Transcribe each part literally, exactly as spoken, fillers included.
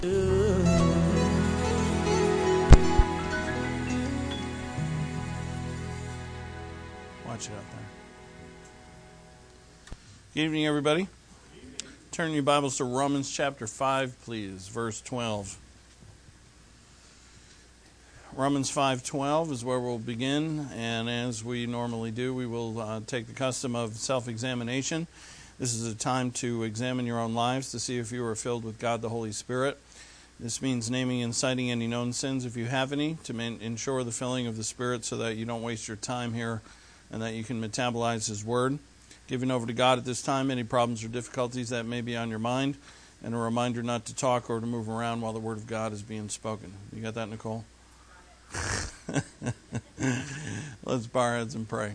Watch it out there. Good evening, everybody. Turn your Bibles to Romans chapter five, please, verse twelve. Romans five twelve is where we'll begin, and as we normally do, we will uh, take the custom of self-examination. This is a time to examine your own lives to see if you are filled with God the Holy Spirit. This means naming and citing any known sins, if you have any, to man- ensure the filling of the Spirit so that you don't waste your time here and that you can metabolize His Word. Giving over to God at this time any problems or difficulties that may be on your mind, and a reminder not to talk or to move around while the Word of God is being spoken. You got that, Nicole? Let's bow our heads and pray.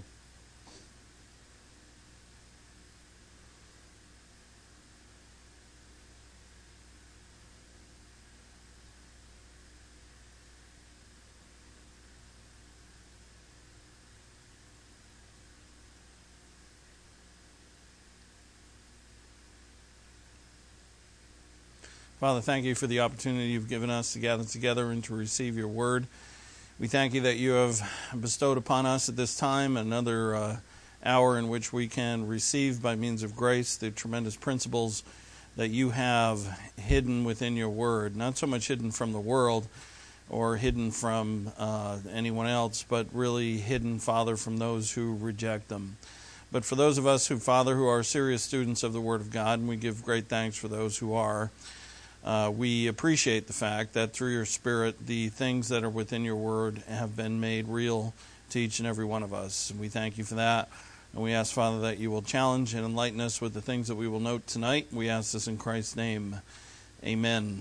Father, thank you for the opportunity you've given us to gather together and to receive your word. We thank you that you have bestowed upon us at this time another uh, hour in which we can receive by means of grace the tremendous principles that you have hidden within your word. Not so much hidden from the world or hidden from uh, anyone else, but really hidden, Father, from those who reject them. But for those of us who, Father, who are serious students of the Word of God, and we give great thanks for those who are, Uh, we appreciate the fact that through your Spirit, the things that are within your word have been made real to each and every one of us. And we thank you for that. And we ask, Father, that you will challenge and enlighten us with the things that we will note tonight. We ask this in Christ's name. Amen.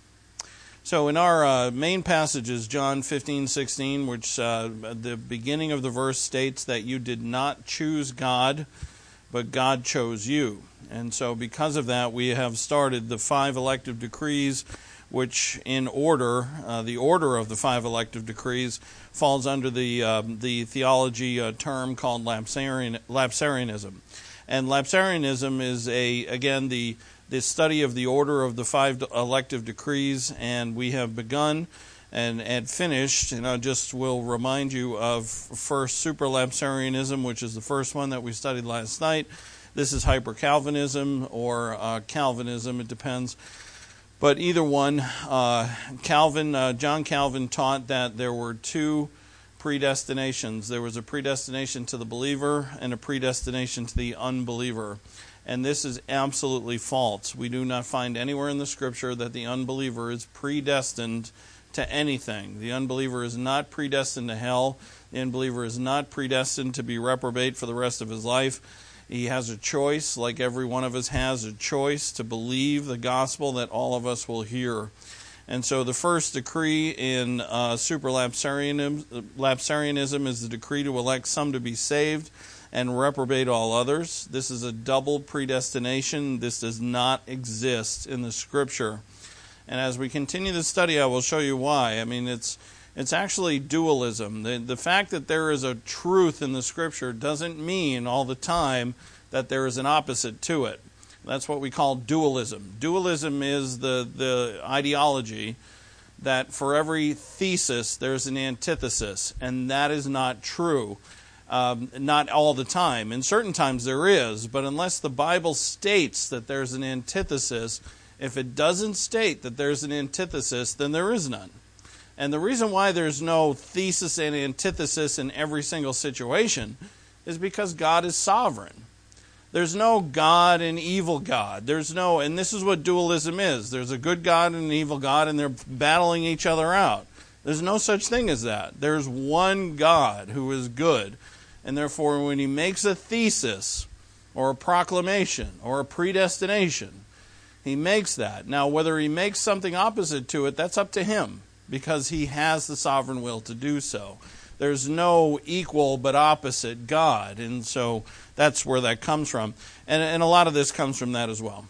So in our uh, main passage is John fifteen sixteen, which uh, the beginning of the verse states that you did not choose God, but God chose you. And so because of that, we have started the five elective decrees, which in order, uh, the order of the five elective decrees falls under the um, the theology uh, term called Lapsarian, Lapsarianism. And Lapsarianism is, a again, the, the study of the order of the five elective decrees, and we have begun and, and finished, and I just will remind you of first Supralapsarianism, which is the first one that we studied last night. This is hyper-Calvinism or uh, Calvinism, it depends. But either one, uh, Calvin, uh, John Calvin taught that there were two predestinations. There was a predestination to the believer and a predestination to the unbeliever. And this is absolutely false. We do not find anywhere in the Scripture that the unbeliever is predestined to anything. The unbeliever is not predestined to hell. The unbeliever is not predestined to be reprobate for the rest of his life. He has a choice, like every one of us has a choice, to believe the gospel that all of us will hear. And so the first decree in uh, Supralapsarianism Lapsarianism is the decree to elect some to be saved and reprobate all others. This is a double predestination. This does not exist in the Scripture. And as we continue the study, I will show you why. I mean, it's It's actually dualism. The, the fact that there is a truth in the Scripture doesn't mean all the time that there is an opposite to it. That's what we call dualism. Dualism is the, the ideology that for every thesis there's an antithesis, and that is not true. Um, not all the time. In certain times there is, but unless the Bible states that there's an antithesis, if it doesn't state that there's an antithesis, then there is none. And the reason why there's no thesis and antithesis in every single situation is because God is sovereign. There's no God and evil God. There's no, and this is what dualism is. There's a good God and an evil God, and they're battling each other out. There's no such thing as that. There's one God who is good. And therefore, when he makes a thesis or a proclamation or a predestination, he makes that. Now, whether he makes something opposite to it, that's up to him, because he has the sovereign will to do so. There's no equal but opposite God, and so that's where that comes from. And, and a lot of this comes from that as well.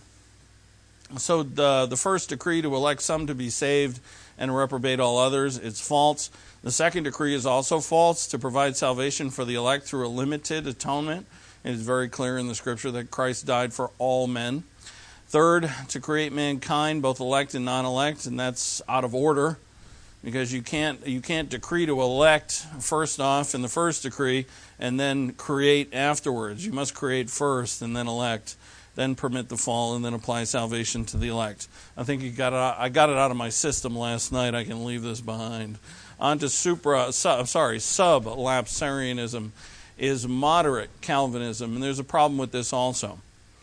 So the, the first decree to elect some to be saved and reprobate all others, it's false. The second decree is also false, to provide salvation for the elect through a limited atonement. It is very clear in the Scripture that Christ died for all men. Third, to create mankind, both elect and non-elect, and that's out of order, because you can't you can't decree to elect first off in the first decree and then create afterwards. You must create first and then elect, then permit the fall, and then apply salvation to the elect. I think you got it out, I got it out of my system last night. I can leave this behind. On to supra, sub, sorry, sub-lapsarianism is moderate Calvinism, and there's a problem with this also.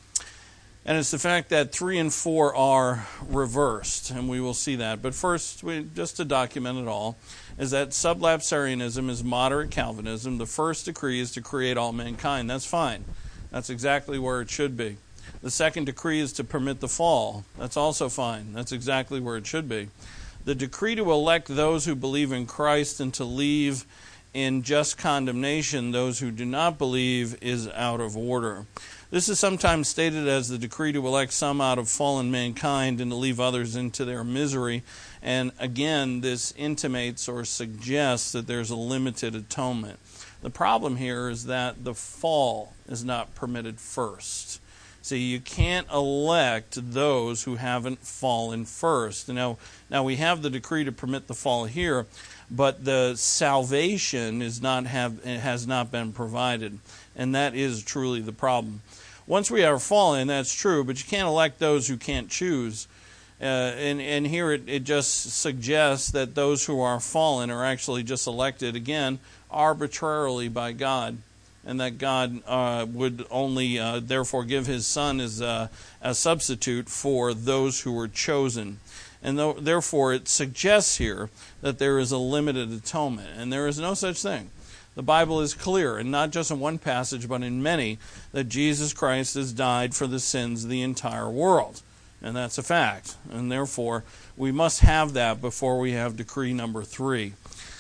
And it's the fact that three and four are reversed, and we will see that. But first, we, just to document it all, is that sublapsarianism is moderate Calvinism. The first decree is to create all mankind. That's fine. That's exactly where it should be. The second decree is to permit the fall. That's also fine. That's exactly where it should be. The decree to elect those who believe in Christ and to leave in just condemnation those who do not believe is out of order. This is sometimes stated as the decree to elect some out of fallen mankind and to leave others into their misery. And again, this intimates or suggests that there's a limited atonement. The problem here is that the fall is not permitted first. See, you can't elect those who haven't fallen first. Now, now we have the decree to permit the fall here, but the salvation is not have has not been provided, and that is truly the problem. Once we are fallen, that's true, but you can't elect those who can't choose. Uh, and, and here it, it just suggests that those who are fallen are actually just elected, again, arbitrarily by God, and that God uh, would only uh, therefore give his Son as a, a substitute for those who were chosen. And th- therefore it suggests here that there is a limited atonement, and there is no such thing. The Bible is clear, and not just in one passage, but in many, that Jesus Christ has died for the sins of the entire world. And that's a fact. And therefore, we must have that before we have decree number three.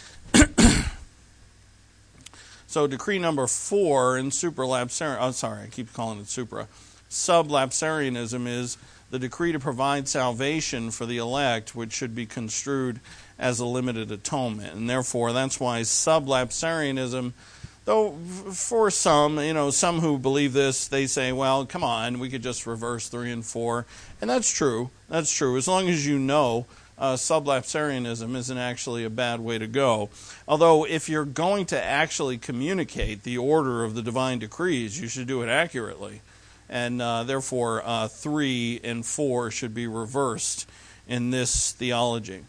So decree number four in supralapsarianism, oh, sorry, I keep calling it supra, sublapsarianism is the decree to provide salvation for the elect, which should be construed as a limited atonement. And therefore, that's why sublapsarianism, though for some, you know, some who believe this, they say, well, come on, we could just reverse three and four. And that's true. That's true. As long as you know, uh, sublapsarianism isn't actually a bad way to go. Although, if you're going to actually communicate the order of the divine decrees, you should do it accurately. And uh, therefore, uh, three and four should be reversed in this theology.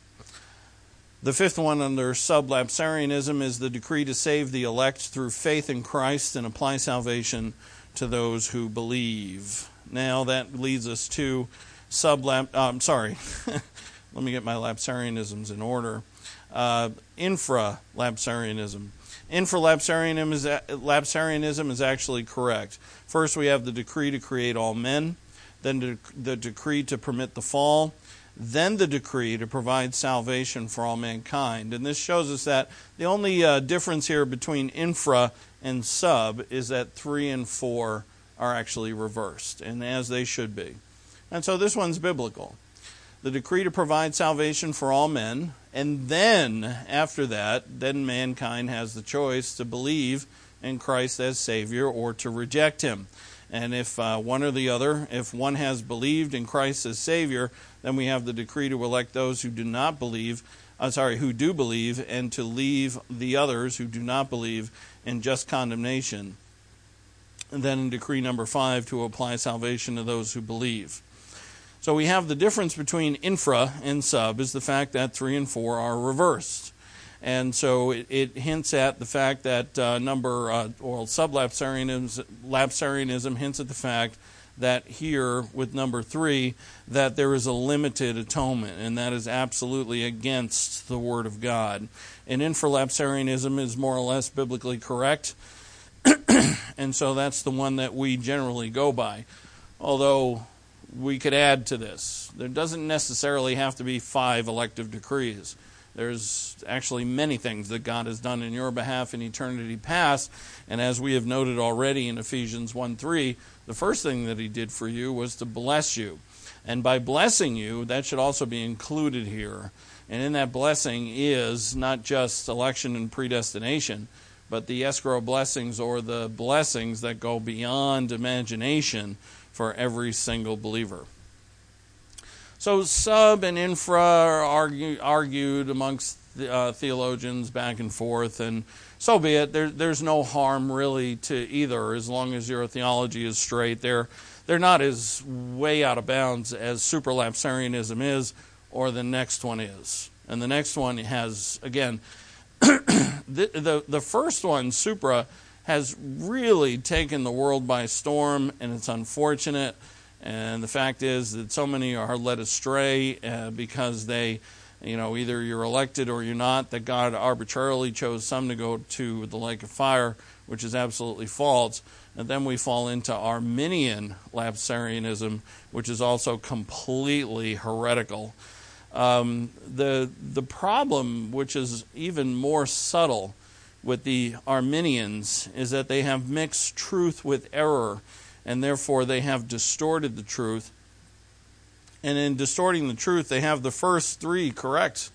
The fifth one under sublapsarianism is the decree to save the elect through faith in Christ and apply salvation to those who believe. Now that leads us to sublap. Uh, I'm sorry. Let me get my lapsarianisms in order. Uh, infralapsarianism. Infralapsarianism is, lapsarianism is actually correct. First, we have the decree to create all men, then the, the decree to permit the fall, then the decree to provide salvation for all mankind. And this shows us that the only uh, difference here between infra and sub is that three and four are actually reversed, and as they should be. And so this one's biblical. The decree to provide salvation for all men, and then, after that, then mankind has the choice to believe in Christ as Savior or to reject Him. And if uh, one or the other, if one has believed in Christ as Savior, then we have the decree to elect those who do not believe, uh, sorry, who do believe, and to leave the others who do not believe in just condemnation. And then in decree number five, to apply salvation to those who believe. So we have the difference between infra and sub is the fact that three and four are reversed. And so it, it hints at the fact that uh, number, uh, or sublapsarianism lapsarianism hints at the fact that here with number three, that there is a limited atonement, and that is absolutely against the Word of God. And infralapsarianism is more or less biblically correct, and so that's the one that we generally go by. Although we could add to this. There doesn't necessarily have to be five elective decrees. There's actually many things that God has done in your behalf in eternity past, and as we have noted already in Ephesians one three, the first thing that He did for you was to bless you. And by blessing you, that should also be included here. And in that blessing is not just election and predestination, but the escrow blessings, or the blessings that go beyond imagination for every single believer. So sub and infra are argue, argued amongst the, uh, theologians back and forth, and so be it. There, there's no harm really to either, as long as your theology is straight. They're they're not as way out of bounds as supralapsarianism is, or the next one is. And the next one has, again, the, the the first one, supra, has really taken the world by storm, and it's unfortunate. And the fact is that so many are led astray uh, because they, you know, either you're elected or you're not, that God arbitrarily chose some to go to the lake of fire, which is absolutely false. And then we fall into Arminian lapsarianism, which is also completely heretical. Um, the the problem, which is even more subtle with the Arminians, is that they have mixed truth with error, and therefore they have distorted the truth. And in distorting the truth, they have the first three correct,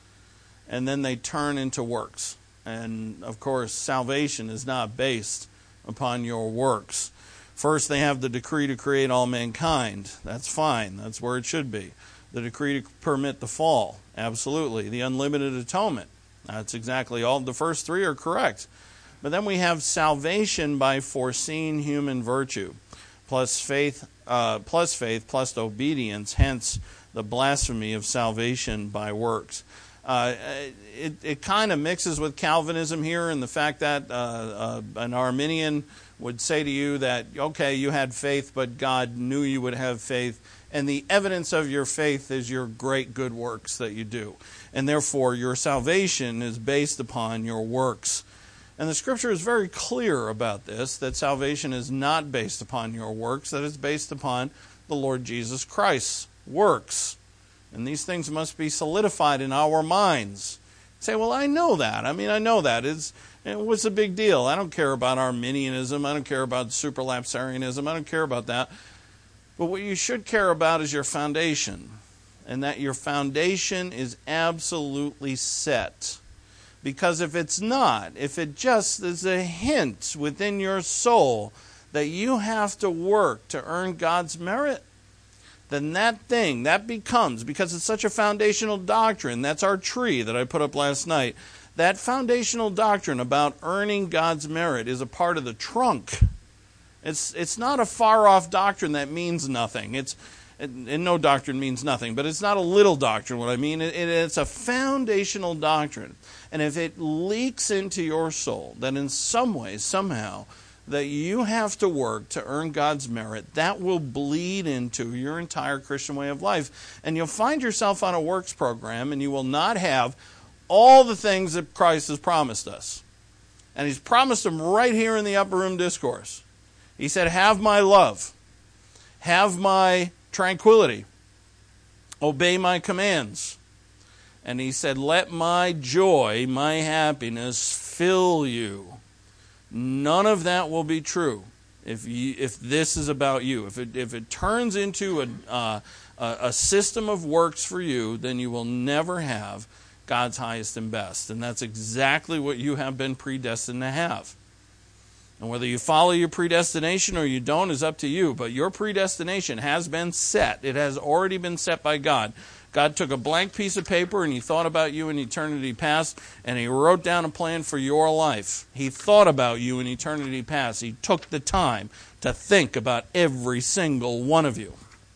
and then they turn into works. And of course, salvation is not based upon your works. First, they have the decree to create all mankind. That's fine. That's where it should be. The decree to permit the fall. Absolutely. The unlimited atonement. That's exactly all. The first three are correct. But then we have salvation by foreseeing human virtue, plus faith, uh, plus faith, plus obedience. Hence, the blasphemy of salvation by works. Uh, it it kind of mixes with Calvinism here, in the fact that uh, uh, an Arminian would say to you that, okay, you had faith, but God knew you would have faith, and the evidence of your faith is your great good works that you do. And therefore, your salvation is based upon your works. And the Scripture is very clear about this, that salvation is not based upon your works, that it's based upon the Lord Jesus Christ's works. And these things must be solidified in our minds. You say, well, I know that. I mean, I know that. It's, what's the big deal? I don't care about Arminianism. I don't care about supralapsarianism. I don't care about that. But what you should care about is your foundation, and that your foundation is absolutely set. Because if it's not, if it just is a hint within your soul that you have to work to earn God's merit, then that thing, that becomes, because it's such a foundational doctrine, that's our tree that I put up last night, that foundational doctrine about earning God's merit is a part of the trunk. It's it's not a far-off doctrine that means nothing. It's and no doctrine means nothing, but it's not a little doctrine, what I mean. It, it, it's a foundational doctrine. And if it leaks into your soul that in some way, somehow, that you have to work to earn God's merit, that will bleed into your entire Christian way of life. And you'll find yourself on a works program, and you will not have all the things that Christ has promised us. And He's promised them right here in the Upper Room Discourse. He said, have my love, have my tranquility, obey my commands. And He said, let my joy, my happiness fill you. None of that will be true if you, if this is about you. If it if it turns into a, uh, a system of works for you, then you will never have God's highest and best. And that's exactly what you have been predestined to have. And whether you follow your predestination or you don't is up to you. But your predestination has been set. It has already been set by God. God took a blank piece of paper and He thought about you in eternity past, and He wrote down a plan for your life. He thought about you in eternity past. He took the time to think about every single one of you.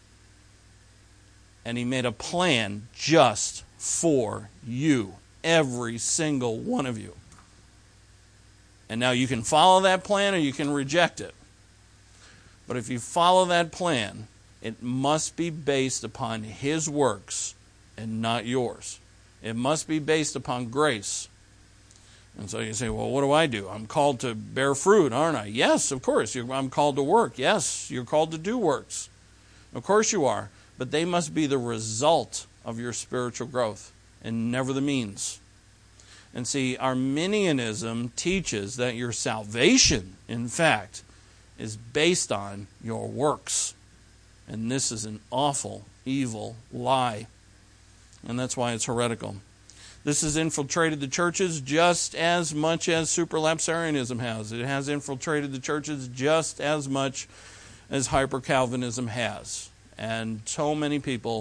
And He made a plan just for you, every single one of you. And now you can follow that plan or you can reject it. But if you follow that plan, it must be based upon His works and not yours. It must be based upon grace. And so you say, well, what do I do? I'm called to bear fruit, aren't I? Yes, of course. You're, I'm called to work. Yes, you're called to do works. Of course you are. But they must be the result of your spiritual growth and never the means. And see, Arminianism teaches that your salvation, in fact, is based on your works. And this is an awful, evil lie. And that's why it's heretical. This has infiltrated the churches just as much as supralapsarianism has. It has infiltrated the churches just as much as hyper-Calvinism has. And so many people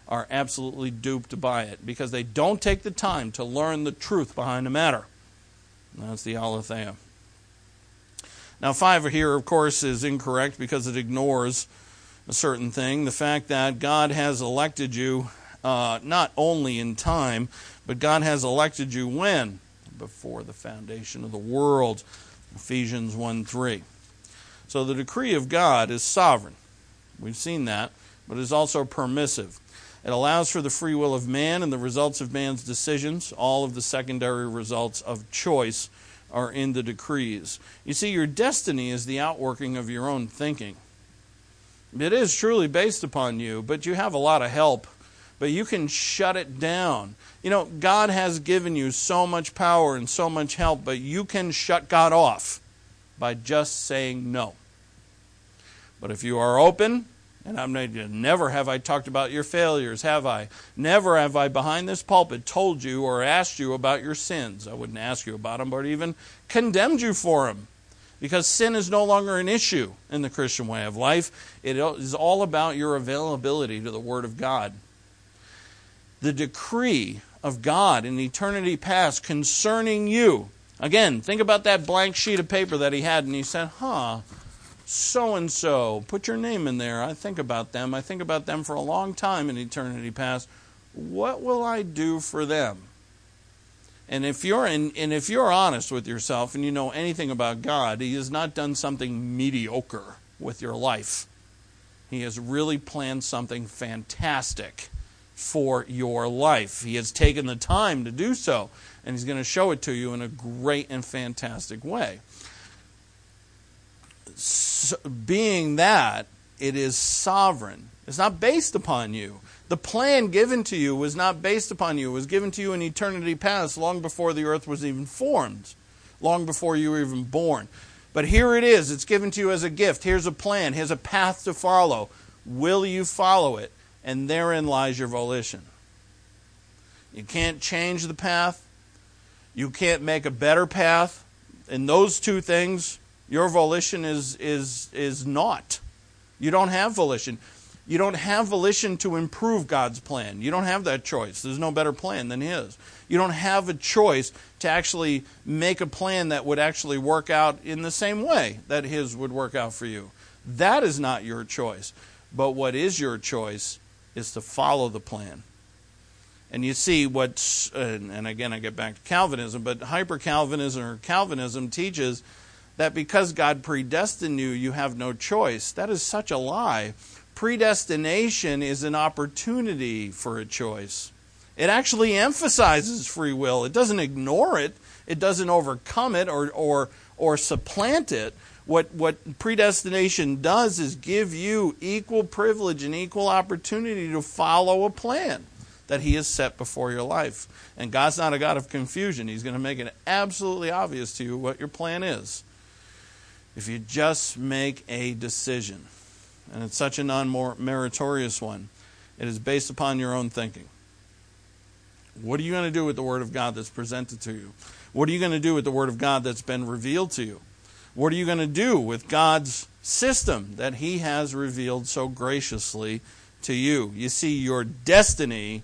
are absolutely duped by it because they don't take the time to learn the truth behind the matter. And that's the aletheia. Now, five here, of course, is incorrect because it ignores a certain thing, the fact that God has elected you uh, not only in time, but God has elected you when? Before the foundation of the world. Ephesians one three. So the decree of God is sovereign. We've seen that, but it is also permissive. It allows for the free will of man and the results of man's decisions. All of the secondary results of choice are in the decrees. You see, your destiny is the outworking of your own thinking. It is truly based upon you, but you have a lot of help. But you can shut it down. You know, God has given you so much power and so much help, but you can shut God off by just saying no. But if you are open, and I'm not, never have I talked about your failures, have I? Never have I behind this pulpit told you or asked you about your sins. I wouldn't ask you about them, but even condemned you for them. Because sin is no longer an issue in the Christian way of life. It is all about your availability to the Word of God. The decree of God in eternity past concerning you. Again, think about that blank sheet of paper that he had, and he said, huh, so-and-so, put your name in there. I think about them. I think about them for a long time in eternity past. What will I do for them? And if you're in, and if you're honest with yourself and you know anything about God, he has not done something mediocre with your life. He has really planned something fantastic for your life. He has taken the time to do so, and he's going to show it to you in a great and fantastic way. So, being that, it is sovereign. It's not based upon you. The plan given to you was not based upon you. It was given to you in eternity past, long before the earth was even formed, long before you were even born. But here it is. It's given to you as a gift. Here's a plan. Here's a path to follow. Will you follow it? And therein lies your volition. You can't change the path. You can't make a better path. In those two things, your volition is is is naught. You don't have volition. You don't have volition to improve God's plan. You don't have that choice. There's no better plan than his. You don't have a choice to actually make a plan that would actually work out in the same way that his would work out for you. That is not your choice. But what is your choice is to follow the plan. And you see what's, and again I get back to Calvinism, but hyper-Calvinism or Calvinism teaches that because God predestined you, you have no choice. That is such a lie. Predestination is an opportunity for a choice. It actually emphasizes free will. It doesn't ignore it. It doesn't overcome it or or or supplant it. What what predestination does is give you equal privilege and equal opportunity to follow a plan that he has set before your life. And God's not a God of confusion. He's going to make it absolutely obvious to you what your plan is. If you just make a decision. And it's such a non-meritorious one. It is based upon your own thinking. What are you going to do with the Word of God that's presented to you? What are you going to do with the Word of God that's been revealed to you? What are you going to do with God's system that he has revealed so graciously to you? You see, your destiny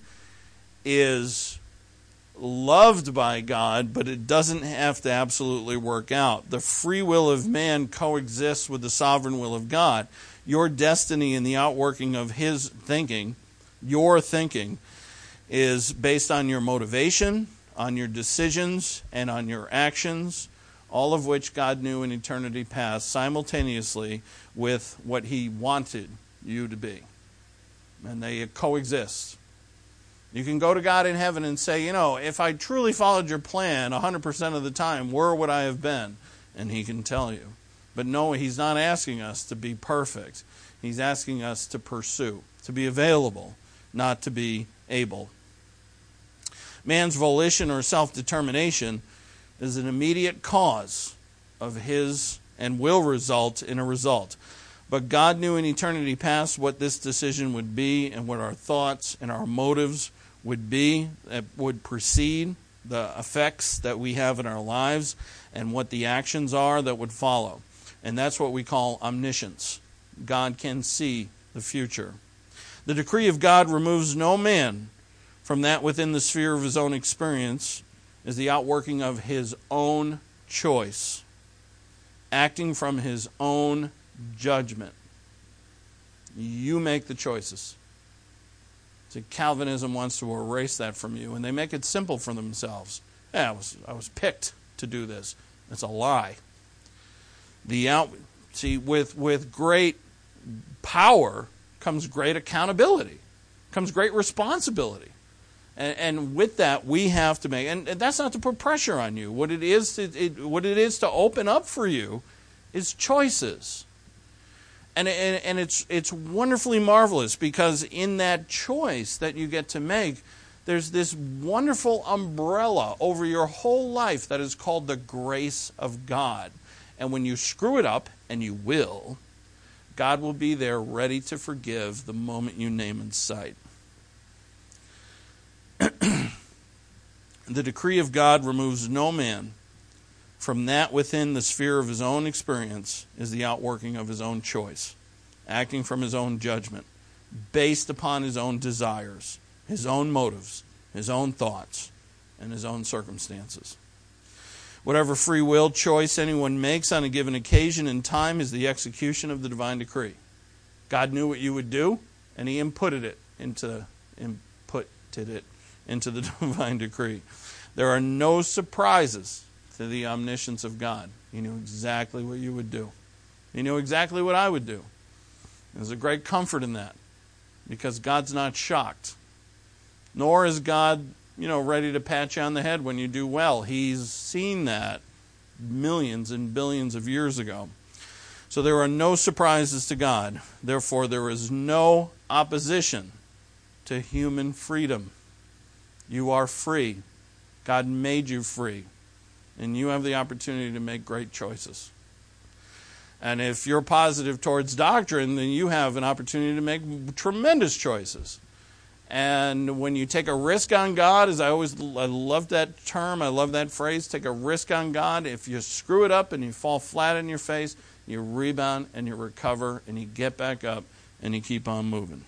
is loved by God, but it doesn't have to absolutely work out. The free will of man coexists with the sovereign will of God. Your destiny and the outworking of his thinking, your thinking, is based on your motivation, on your decisions, and on your actions, all of which God knew in eternity past, simultaneously with what he wanted you to be. And they coexist. You can go to God in heaven and say, you know, if I truly followed your plan one hundred percent of the time, where would I have been? And he can tell you. But no, he's not asking us to be perfect. He's asking us to pursue, to be available, not to be able. Man's volition or self-determination is an immediate cause of his and will result in a result. But God knew in eternity past what this decision would be and what our thoughts and our motives would be that would precede the effects that we have in our lives and what the actions are that would follow. And that's what we call omniscience. God can see the future. The decree of God removes no man from that within the sphere of his own experience, is the outworking of his own choice, acting from his own judgment. You make the choices. See, Calvinism wants to erase that from you, and they make it simple for themselves. Yeah, I was I was picked to do this. It's a lie. The out see with with great power comes great accountability, comes great responsibility. And, and with that, we have to make, and, and that's not to put pressure on you. What it is to, it, what it is to open up for you is choices. And, and, and it's, it's wonderfully marvelous, because in that choice that you get to make, there's this wonderful umbrella over your whole life that is called the grace of God. And when you screw it up, and you will, God will be there ready to forgive the moment you name in sight. The decree of God removes no man from that within the sphere of his own experience, is the outworking of his own choice, acting from his own judgment, based upon his own desires, his own motives, his own thoughts, and his own circumstances. Whatever free will choice anyone makes on a given occasion and time is the execution of the divine decree. God knew what you would do, and he inputted it into inputted it into the divine decree. There are no surprises to the omniscience of God. He knew exactly what you would do. He knew exactly what I would do. There's a great comfort in that, because God's not shocked. Nor is God, you know, ready to pat you on the head when you do well. He's seen that millions and billions of years ago. So there are no surprises to God. Therefore, there is no opposition to human freedom. You are free. God made you free. And you have the opportunity to make great choices. And if you're positive towards doctrine, then you have an opportunity to make tremendous choices. And when you take a risk on God, as I always I love that term, I love that phrase, take a risk on God. If you screw it up and you fall flat on your face, you rebound and you recover and you get back up and you keep on moving.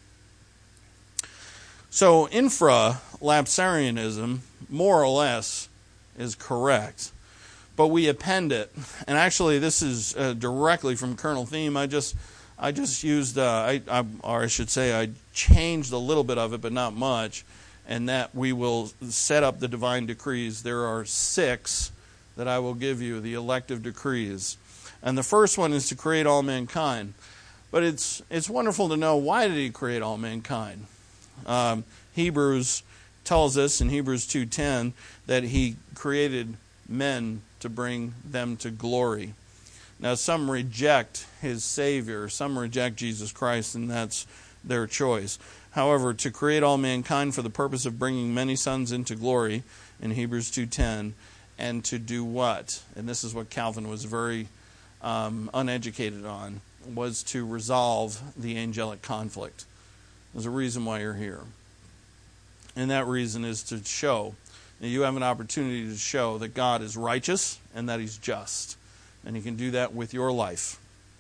So infralapsarianism, more or less, is correct. But we append it. And actually, this is uh, directly from Colonel Thiem. I just... I just used, uh, I, I, or I should say, I changed a little bit of it, but not much, and that we will set up the divine decrees. There are six that I will give you, the elective decrees. And the first one is to create all mankind. But it's it's wonderful to know, why did he create all mankind? Um, Hebrews tells us in Hebrews two ten that he created men to bring them to glory. Now, some reject his Savior, some reject Jesus Christ, and that's their choice. However, to create all mankind for the purpose of bringing many sons into glory, in Hebrews two ten, and to do what? And this is what Calvin was very um, uneducated on, was to resolve the angelic conflict. There's a reason why you're here. And that reason is to show, that you have an opportunity to show that God is righteous and that he's just. And you can do that with your life.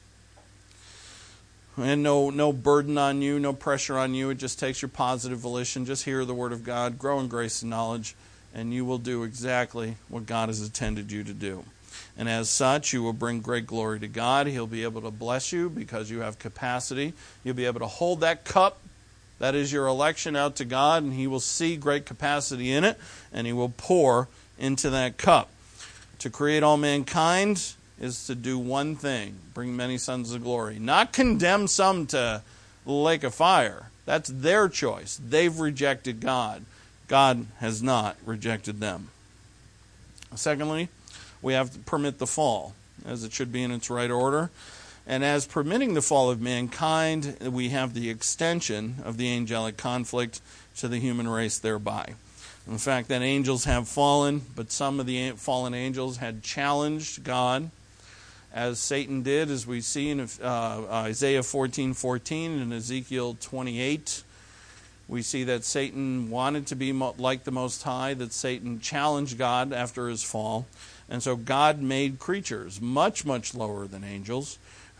And no no burden on you, no pressure on you. It just takes your positive volition. Just hear the Word of God, grow in grace and knowledge, and you will do exactly what God has intended you to do. And as such, you will bring great glory to God. He'll be able to bless you because you have capacity. You'll be able to hold that cup, that is your election, out to God, and he will see great capacity in it, and he will pour into that cup. To create all mankind is to do one thing, bring many sons of glory. Not condemn some to the lake of fire. That's their choice. They've rejected God. God has not rejected them. Secondly, we have to permit the fall, as it should be in its right order. And as permitting the fall of mankind, we have the extension of the angelic conflict to the human race thereby. In fact, that angels have fallen, but some of the fallen angels had challenged God, as Satan did, as we see in uh, Isaiah fourteen fourteen and Ezekiel twenty-eight. We see that Satan wanted to be like the Most High, that Satan challenged God after his fall. And so God made creatures much, much lower than angels,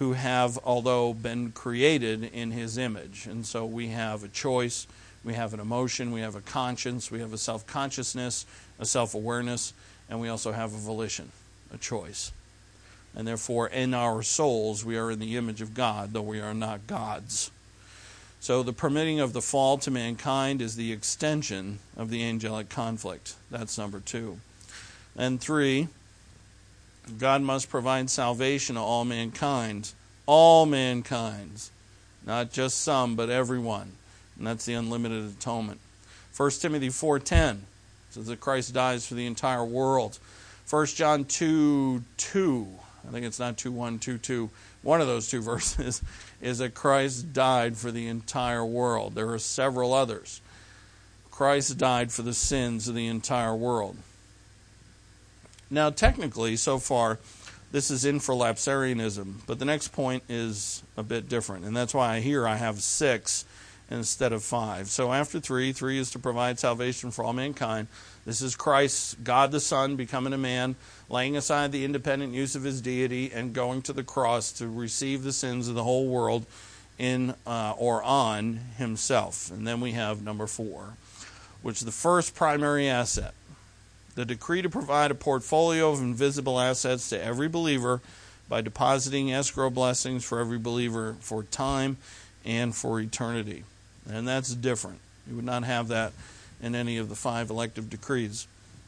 who have, although been created in his image. And so we have a choice, we have an emotion, we have a conscience, we have a self-consciousness, a self-awareness, and we also have a volition, a choice. And therefore, in our souls, we are in the image of God, though we are not gods. So the permitting of the fall to mankind is the extension of the angelic conflict. That's number two. And three, God must provide salvation to all mankind. All mankind. Not just some, but everyone. And that's the unlimited atonement. First Timothy four ten says that Christ dies for the entire world. First John two two, I think it's not two one, two two, one of those two verses, is that Christ died for the entire world. There are several others. Christ died for the sins of the entire world. Now, technically, so far, this is infralapsarianism, but the next point is a bit different, and that's why here I have six instead of five. So after three, three is to provide salvation for all mankind. This is Christ, God the Son, becoming a man, laying aside the independent use of his deity and going to the cross to receive the sins of the whole world in uh, or on himself. And then we have number four, which is the first primary asset. The decree to provide a portfolio of invisible assets to every believer by depositing escrow blessings for every believer for time and for eternity. And that's different. You would not have that in any of the five elective decrees.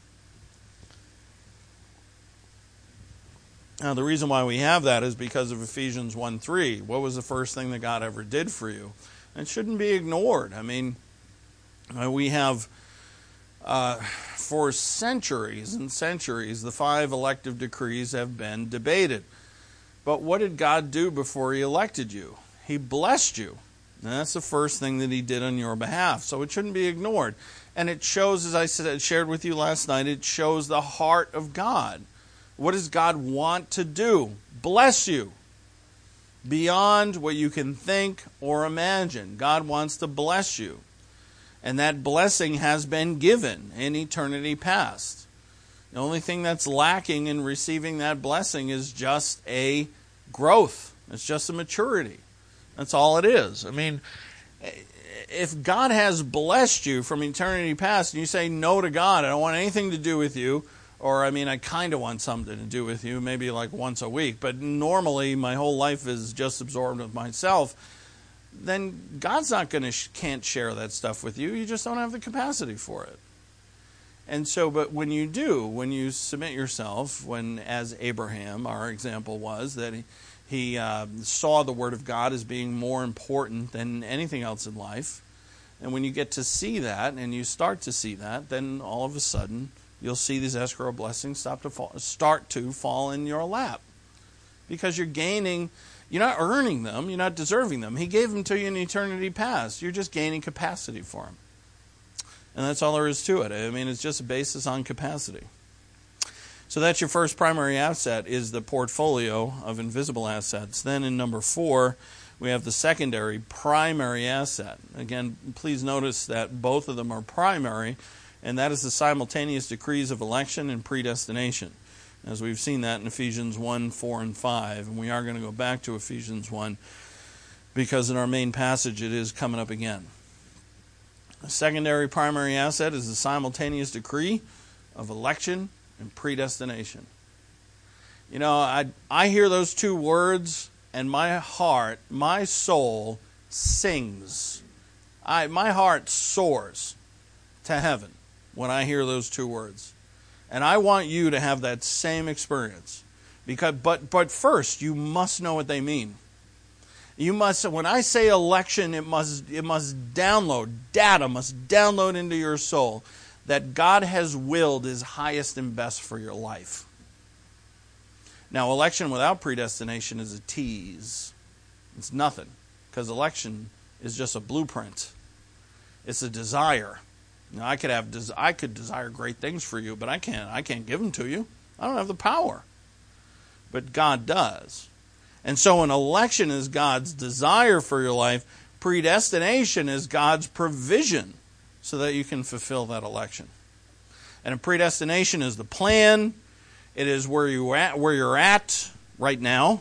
Now, the reason why we have that is because of Ephesians one three. What was the first thing that God ever did for you? It shouldn't be ignored. I mean, we have... Uh, for centuries and centuries, the five elective decrees have been debated. But what did God do before he elected you? He blessed you. And that's the first thing that he did on your behalf. So it shouldn't be ignored. And it shows, as I said, shared with you last night, it shows the heart of God. What does God want to do? Bless you. Beyond what you can think or imagine. God wants to bless you. And that blessing has been given in eternity past. The only thing that's lacking in receiving that blessing is just a growth. It's just a maturity. That's all it is. I mean, if God has blessed you from eternity past and you say no to God, I don't want anything to do with you, or I mean, I kind of want something to do with you, maybe like once a week, but normally my whole life is just absorbed with myself, then God's not going to sh- can't share that stuff with you. You just don't have the capacity for it. And so, but when you do, when you submit yourself, when, as Abraham, our example was, that he, he uh, saw the Word of God as being more important than anything else in life, and when you get to see that, and you start to see that, then all of a sudden, you'll see these escrow blessings stop to fall, start to fall in your lap. Because you're gaining... You're not earning them. You're not deserving them. He gave them to you in eternity past. You're just gaining capacity for them. And that's all there is to it. I mean, it's just a basis on capacity. So that's your first primary asset, is the portfolio of invisible assets. Then in number four, we have the secondary primary asset. Again, please notice that both of them are primary, and that is the simultaneous decrees of election and predestination. As we've seen that in Ephesians one, four, and five. And we are going to go back to Ephesians one because in our main passage it is coming up again. A secondary primary asset is the simultaneous decree of election and predestination. You know, I, I hear those two words and my heart, my soul sings. I, my heart soars to heaven when I hear those two words. And I want you to have that same experience. Because, but, but first, you must know what they mean. You must, when I say election, it must, it must download, data must download into your soul that God has willed His highest and best for your life. Now, election without predestination is a tease. It's nothing. Because election is just a blueprint. It's a desire. Now, I could have des- I could desire great things for you, but I can't. I can't give them to you. I don't have the power. But God does. And so an election is God's desire for your life. Predestination is God's provision so that you can fulfill that election. And a predestination is the plan. It is where you at, where you're at right now.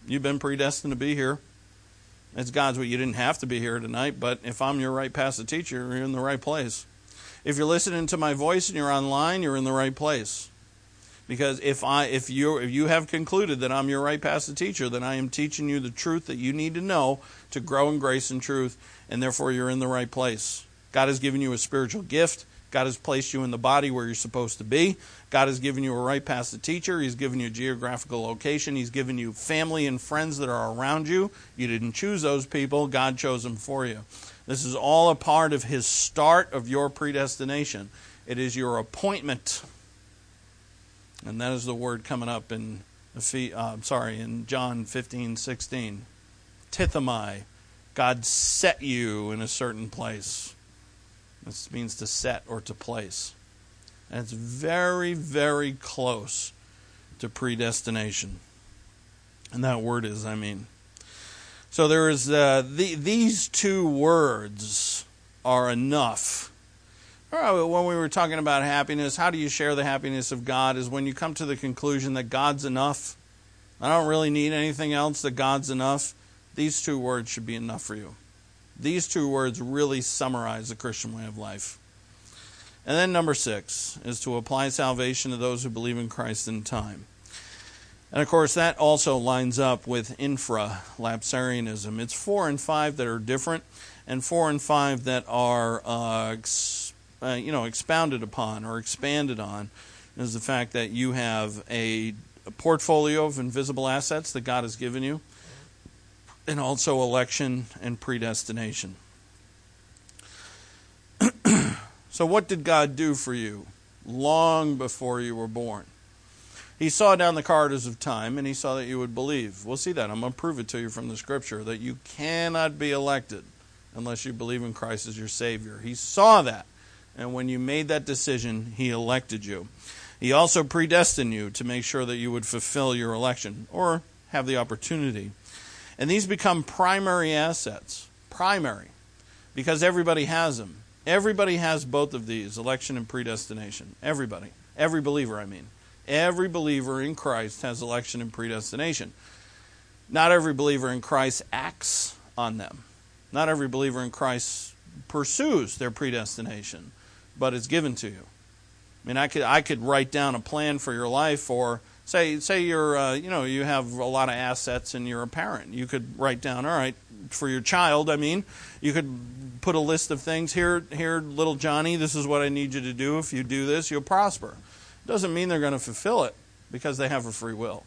You've been predestined to be here. It's God's will. You didn't have to be here tonight, but if I'm your right pastor teacher, you're in the right place. If you're listening to my voice and you're online, you're in the right place. Because if I, if you, if you have concluded that I'm your right pastor teacher, then I am teaching you the truth that you need to know to grow in grace and truth, and therefore you're in the right place. God has given you a spiritual gift. God has placed you in the body where you're supposed to be. God has given you a right pastor teacher. He's given you a geographical location. He's given you family and friends that are around you. You didn't choose those people. God chose them for you. This is all a part of His start of your predestination. It is your appointment. And that is the word coming up in uh, sorry, in John fifteen sixteen. Tithomai. God set you in a certain place. This means to set or to place. And it's very, very close to predestination. And that word is, I mean. So there is uh, the, these two words are enough. When we were talking about happiness, how do you share the happiness of God is when you come to the conclusion that God's enough. I don't really need anything else, that God's enough. These two words should be enough for you. These two words really summarize the Christian way of life. And then number six is to apply salvation to those who believe in Christ in time. And of course that also lines up with infralapsarianism. It's four and five that are different, and four and five that are uh, ex- uh, you know, expounded upon or expanded on is the fact that you have a, a portfolio of invisible assets that God has given you, and also election and predestination. So what did God do for you long before you were born? He saw down the corridors of time, and He saw that you would believe. We'll see that. I'm going to prove it to you from the Scripture, that you cannot be elected unless you believe in Christ as your Savior. He saw that, and when you made that decision, He elected you. He also predestined you to make sure that you would fulfill your election, or have the opportunity. And these become primary assets. Primary. Because everybody has them. Everybody has both of these, election and predestination. Everybody. Every believer, I mean. Every believer in Christ has election and predestination. Not every believer in Christ acts on them. Not every believer in Christ pursues their predestination, but it's given to you. I mean, I could I could write down a plan for your life, or say say you're uh, you know you have a lot of assets and you're a parent. You could write down, all right, for your child. I mean, you could put a list of things here. Here, little Johnny, this is what I need you to do. If you do this, you'll prosper. Doesn't mean they're going to fulfill it, because they have a free will.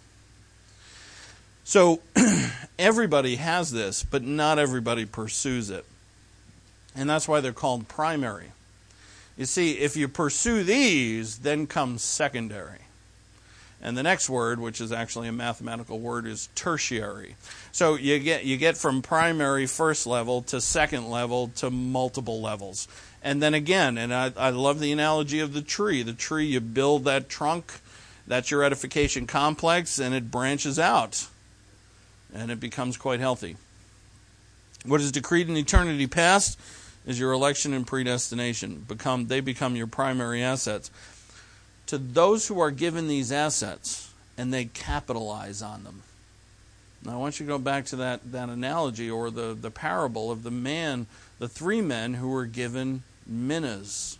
So everybody has this, but not everybody pursues it. And that's why they're called primary. You see, if you pursue these, then comes secondary. And the next word, which is actually a mathematical word, is tertiary. So you get you get from primary first level to second level to multiple levels. And then again, and I, I love the analogy of the tree. The tree, you build that trunk, that's your edification complex, and it branches out. And it becomes quite healthy. What is decreed in eternity past is your election and predestination. Become They become your primary assets. To those who are given these assets, and they capitalize on them. Now I want you to go back to that, that analogy, or the, the parable of the man, the three men who were given minas.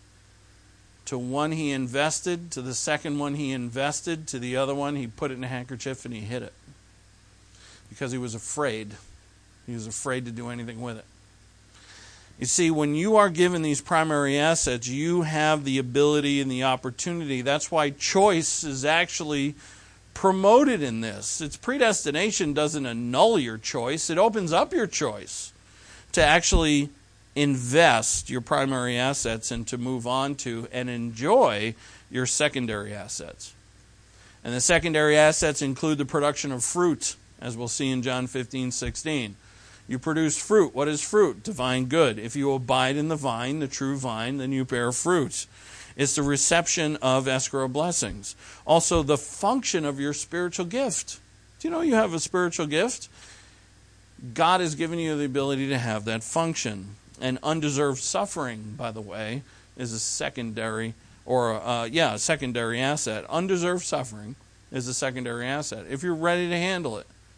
To one he invested, to the second one he invested, to the other one he put it in a handkerchief and he hid it. Because he was afraid. He was afraid to do anything with it. You see, when you are given these primary assets, you have the ability and the opportunity. That's why choice is actually promoted in this. Its predestination doesn't annul your choice. It opens up your choice to actually invest your primary assets and to move on to and enjoy your secondary assets. And the secondary assets include the production of fruit, as we'll see in John fifteen sixteen. You produce fruit. What is fruit? Divine good. If you abide in the vine, the true vine, then you bear fruit. It's the reception of escrow blessings. Also, the function of your spiritual gift. Do you know you have a spiritual gift? God has given you the ability to have that function. And undeserved suffering, by the way, is a secondary, or uh, yeah, a secondary asset. Undeserved suffering is a secondary asset. If you're ready to handle it,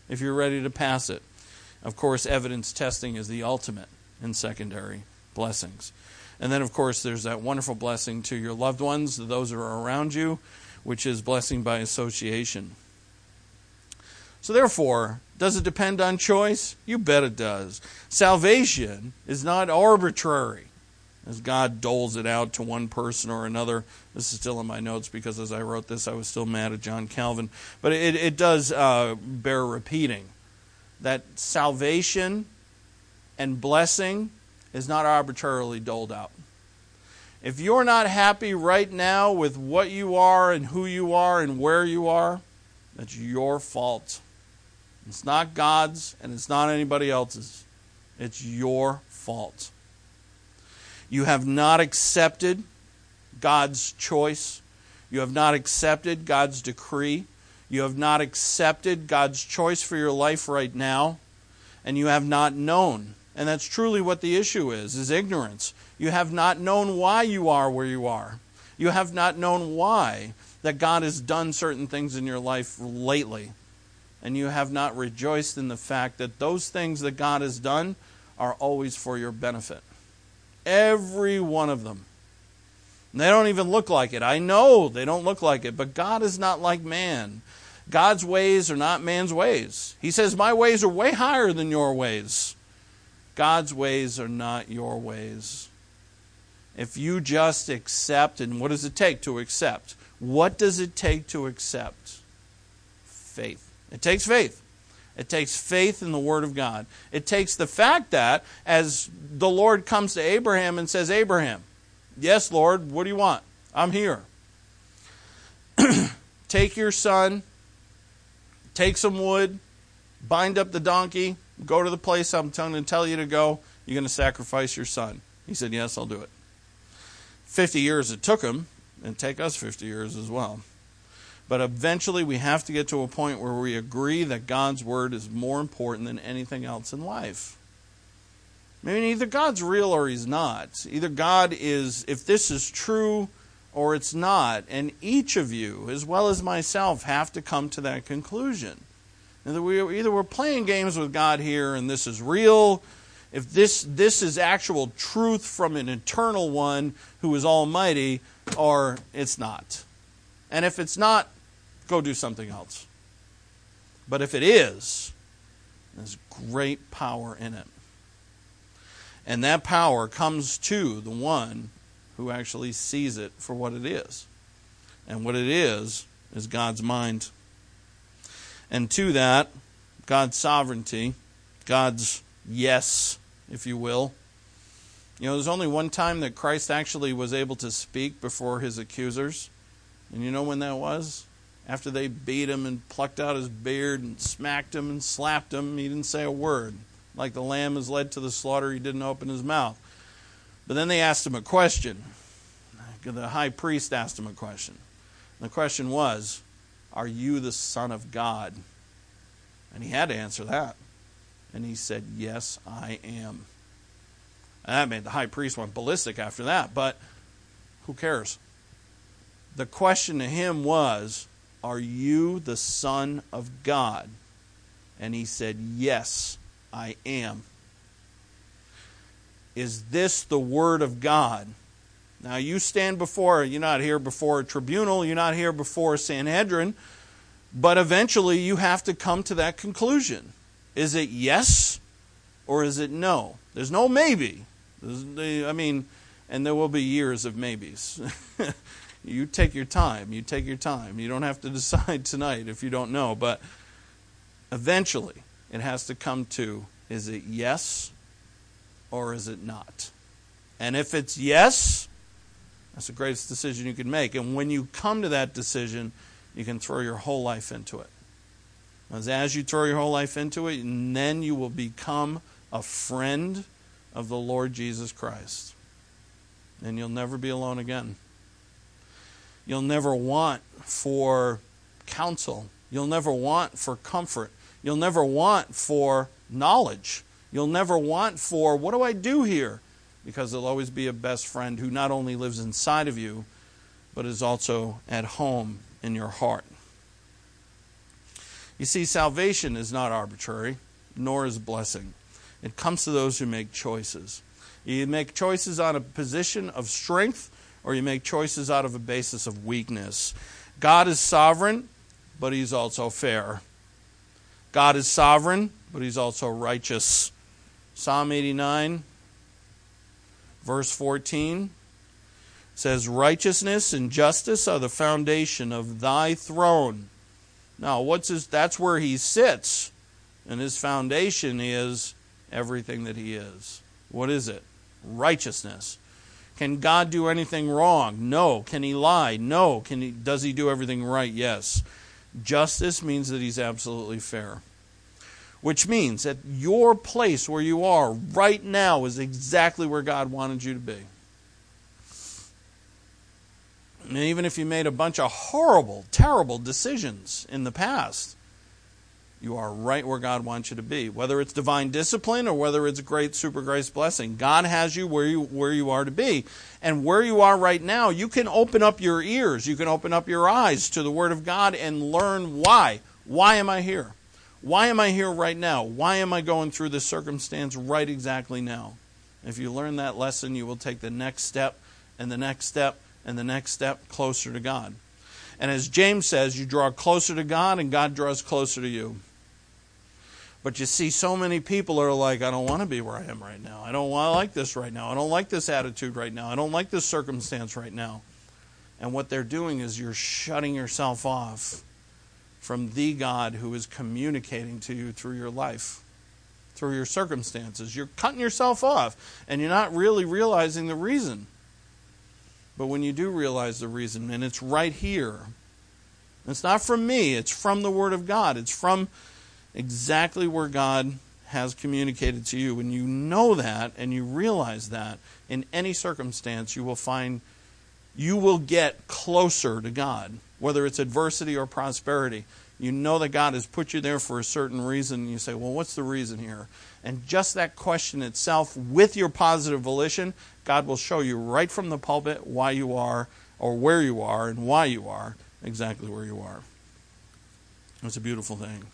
if you're ready to pass it. Of course, evidence testing is the ultimate in secondary blessings. And then, of course, there's that wonderful blessing to your loved ones, those who are around you, which is blessing by association. So therefore, does it depend on choice? You bet it does. Salvation is not arbitrary, as God doles it out to one person or another. This is still in my notes because as I wrote this, I was still mad at John Calvin. But it, it does uh, bear repeating that salvation and blessing is not arbitrarily doled out. If you're not happy right now with what you are and who you are and where you are, that's your fault. It's not God's and it's not anybody else's. It's your fault. You have not accepted God's choice. You have not accepted God's decree. You have not accepted God's choice for your life right now. And you have not known. And that's truly what the issue is, is ignorance. You have not known why you are where you are. You have not known why that God has done certain things in your life lately. And you have not rejoiced in the fact that those things that God has done are always for your benefit. Every one of them. And they don't even look like it. I know they don't look like it, but God is not like man. God's ways are not man's ways. He says, my ways are way higher than your ways. God's ways are not your ways. If you just accept, and what does it take to accept? What does it take to accept? Faith. It takes faith. It takes faith in the Word of God. It takes the fact that as the Lord comes to Abraham and says, Abraham, yes, Lord, what do you want? I'm here. Take your son, take some wood, bind up the donkey, go to the place I'm going to tell you to go. You're going to sacrifice your son. He said, yes, I'll do it. Fifty years it took him, and take us fifty years as well. But eventually we have to get to a point where we agree that God's Word is more important than anything else in life. I mean, either God's real or He's not. Either God is, if this is true or it's not. And each of you, as well as myself, have to come to that conclusion. Either, we, either we're playing games with God here and this is real, if this, this is actual truth from an eternal one who is almighty, or it's not. And if it's not, go do something else. But if it is, there's great power in it. And that power comes to the one who actually sees it for what it is. And what it is, is God's mind. And to that, God's sovereignty, God's yes, if you will. You know, there's only one time that Christ actually was able to speak before his accusers. And you know when that was? After they beat him and plucked out his beard and smacked him and slapped him, he didn't say a word. Like the lamb is led to the slaughter, he didn't open his mouth. But then they asked him a question. The high priest asked him a question. And the question was, are you the Son of God? And he had to answer that. And he said, yes, I am. And that made the high priest went ballistic after that. But who cares? The question to him was, are you the Son of God? And he said, yes, I am. Is this the Word of God? Now you stand before, you're not here before a tribunal, you're not here before a Sanhedrin, but eventually you have to come to that conclusion. Is it yes or is it no? There's no maybe. There's, I mean, and there will be years of maybes. You take your time. You take your time. You don't have to decide tonight if you don't know. But eventually, it has to come to, is it yes or is it not? And if it's yes, that's the greatest decision you can make. And when you come to that decision, you can throw your whole life into it. As, as you throw your whole life into it, and then you will become a friend of the Lord Jesus Christ. And you'll never be alone again. You'll never want for counsel. You'll never want for comfort. You'll never want for knowledge. You'll never want for, what do I do here? Because there'll always be a best friend who not only lives inside of you, but is also at home in your heart. You see, salvation is not arbitrary, nor is blessing. It comes to those who make choices. You make choices on a position of strength, or you make choices out of a basis of weakness. God is sovereign, but He's also fair. God is sovereign, but He's also righteous. Psalm eighty-nine, verse fourteen says, righteousness and justice are the foundation of thy throne. Now, what's his, that's where He sits, and His foundation is everything that He is. What is it? Righteousness. Can God do anything wrong? No. Can He lie? No. Can he, does He do everything right? Yes. Justice means that He's absolutely fair. Which means that your place where you are right now is exactly where God wanted you to be. And even if you made a bunch of horrible, terrible decisions in the past, you are right where God wants you to be. Whether it's divine discipline or whether it's great super grace blessing, God has you where you where you are to be. And where you are right now, you can open up your ears, you can open up your eyes to the Word of God and learn why. Why am I here? Why am I here right now? Why am I going through this circumstance right exactly now? If you learn that lesson, you will take the next step and the next step and the next step closer to God. And as James says, you draw closer to God and God draws closer to you. But you see, so many people are like, I don't want to be where I am right now. I don't want to like this right now. I don't like this attitude right now. I don't like this circumstance right now. And what they're doing is you're shutting yourself off from the God who is communicating to you through your life, through your circumstances. You're cutting yourself off, and you're not really realizing the reason. But when you do realize the reason, and it's right here, it's not from me, it's from the Word of God. It's from exactly where God has communicated to you. When you know that and you realize that, in any circumstance, you will find you will get closer to God, whether it's adversity or prosperity. You know that God has put you there for a certain reason, and you say, well, what's the reason here? And just that question itself, with your positive volition, God will show you right from the pulpit why you are, or where you are, and why you are exactly where you are. It's a beautiful thing.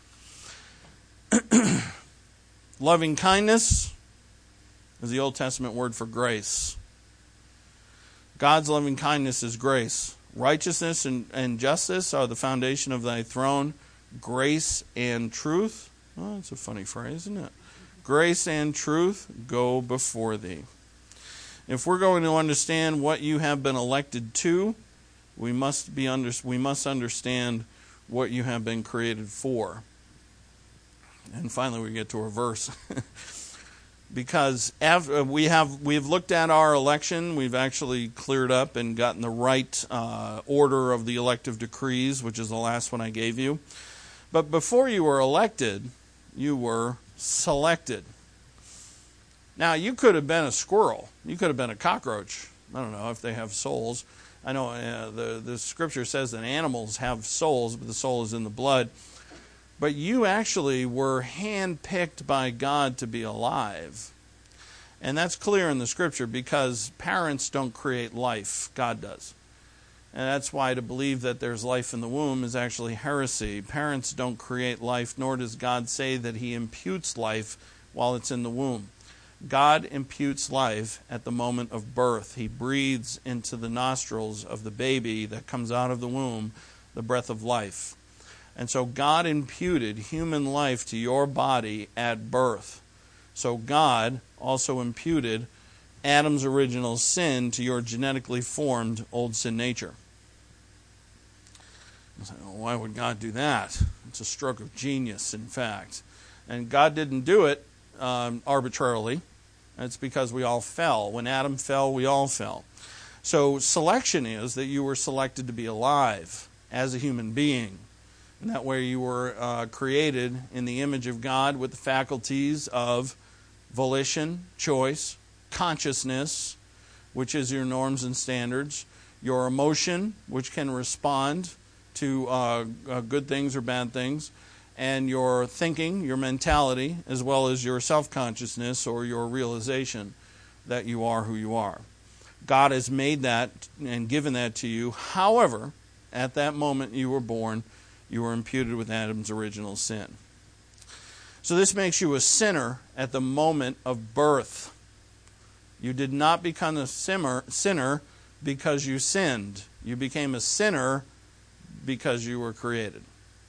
Loving kindness is the Old Testament word for grace. God's loving kindness is grace. Righteousness and, and justice are the foundation of thy throne. Grace and truth. Oh, that's a funny phrase, isn't it? Grace and truth go before thee. If we're going to understand what you have been elected to, we must be under, we must understand what you have been created for. And finally, we get to a verse. Because after we have we've looked at our election, we've actually cleared up and gotten the right uh, order of the elective decrees, which is the last one I gave you. But before you were elected, you were selected. Now, you could have been a squirrel. You could have been a cockroach. I don't know if they have souls. I know uh, the, the Scripture says that animals have souls, but the soul is in the blood. But you actually were handpicked by God to be alive. And that's clear in the Scripture because parents don't create life. God does. And that's why to believe that there's life in the womb is actually heresy. Parents don't create life, nor does God say that He imputes life while it's in the womb. God imputes life at the moment of birth. He breathes into the nostrils of the baby that comes out of the womb the breath of life. And so God imputed human life to your body at birth. So God also imputed Adam's original sin to your genetically formed old sin nature. I say, well, why would God do that? It's a stroke of genius, in fact. And God didn't do it um, arbitrarily. It's because we all fell. When Adam fell, we all fell. So selection is that you were selected to be alive as a human being. And that way you were uh, created in the image of God with the faculties of volition, choice, consciousness, which is your norms and standards, your emotion, which can respond to uh, uh, good things or bad things, and your thinking, your mentality, as well as your self-consciousness or your realization that you are who you are. God has made that and given that to you. However, at that moment you were born, You were imputed with Adam's original sin. So this makes you a sinner at the moment of birth. You did not become a sinner because you sinned. You became a sinner because you were created.